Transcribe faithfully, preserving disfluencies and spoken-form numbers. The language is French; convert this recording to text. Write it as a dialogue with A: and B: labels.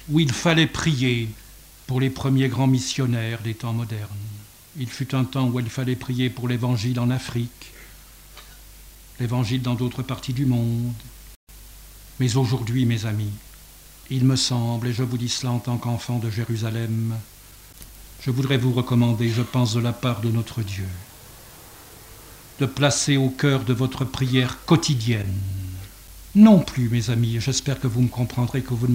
A: où il fallait prier pour les premiers grands missionnaires des temps modernes. Il fut un temps où il fallait prier pour l'évangile en Afrique, l'évangile dans d'autres parties du monde. Mais aujourd'hui, mes amis, il me semble, et je vous dis cela en tant qu'enfant de Jérusalem, je voudrais vous recommander, je pense de la part de notre Dieu, de placer au cœur de votre prière quotidienne, non plus, mes amis, et j'espère que vous me comprendrez, que vous ne